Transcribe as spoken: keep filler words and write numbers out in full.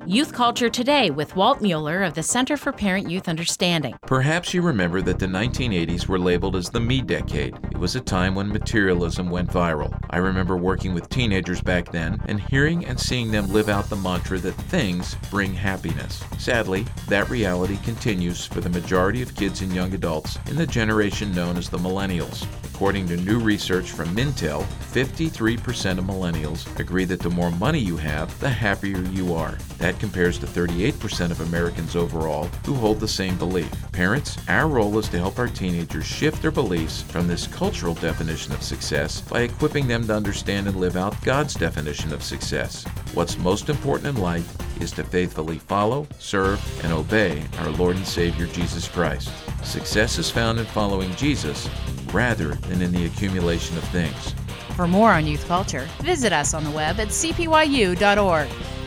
Youth Culture Today with Walt Mueller of the Center for Parent-Youth Understanding. Perhaps you remember that the nineteen eighties were labeled as the me decade. It was a time when materialism went viral. I remember working with teenagers back then and hearing and seeing them live out the mantra that things bring happiness. Sadly, that reality continues for the majority of kids and young adults in the generation known as the millennials. According to new research from Mintel, fifty-three percent of millennials agree that the more money you have, the happier you are. That compares to thirty-eight percent of Americans overall who hold the same belief. Parents, our role is to help our teenagers shift their beliefs from this cultural definition of success by equipping them to understand and live out God's definition of success. What's most important in life is to faithfully follow, serve, and obey our Lord and Savior Jesus Christ. Success is found in following Jesus rather than in the accumulation of things. For more on youth culture, visit us on the web at c p y u dot org.